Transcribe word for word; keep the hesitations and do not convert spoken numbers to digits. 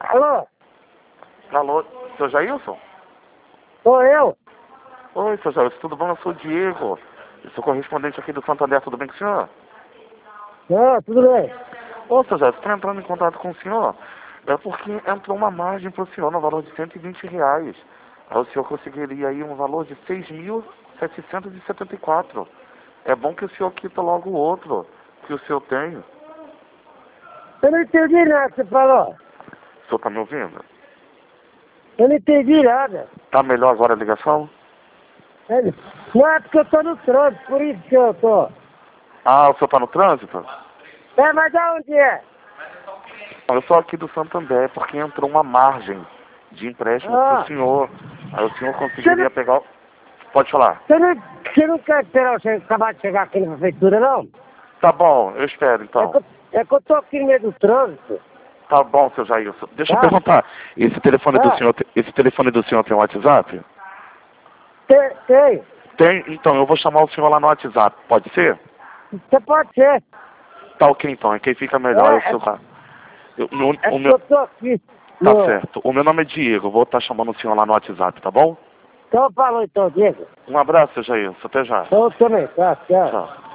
Alô? Alô, seu Jailson? Sou eu? Oi, seu Jailson, tudo bom? Eu sou o Diego. Eu sou correspondente aqui do Santander, tudo bem com o senhor? Ah, tudo bem. Ô, seu Jailson, estou entrando em contato com o senhor. É porque entrou uma margem para o senhor no valor de cento e vinte reais. Aí o senhor conseguiria aí um valor de seis mil setecentos e setenta e quatro. É bom que o senhor quita logo o outro que o senhor tem. Eu não entendi nada que você falou. O senhor tá me ouvindo? Eu não entendi nada. Tá melhor agora a ligação? É, Não é porque eu tô no trânsito, por isso que eu tô. Ah, o senhor tá no trânsito? É, mas aonde é? Eu sou aqui do Santander, porque entrou uma margem de empréstimo pro Ah, senhor. Aí o senhor você não, conseguiria pegar... o- Pode falar. você não, você não quer esperar você acabar de chegar aqui na prefeitura, não? Tá bom, eu espero É então. que, eu- é que eu tô aqui no meio do trânsito. Tá bom, seu Jailson. Deixa eu Tá? perguntar, esse telefone do Ah, senhor, esse telefone do senhor tem WhatsApp? tem, tem. Tem? Então, eu vou chamar o senhor lá no WhatsApp, pode ser? Você pode ser. Tá ok então, é quem fica melhor, é o É, é, seu... ca- eu- o, é o que meu... eu tô aqui. Tá No... certo. O meu nome é Diego, eu vou estar chamando o senhor lá no WhatsApp, tá bom? Então falou então, Diego. Um abraço, seu Jailson, até já. Eu também, tá, tchau. Tchau.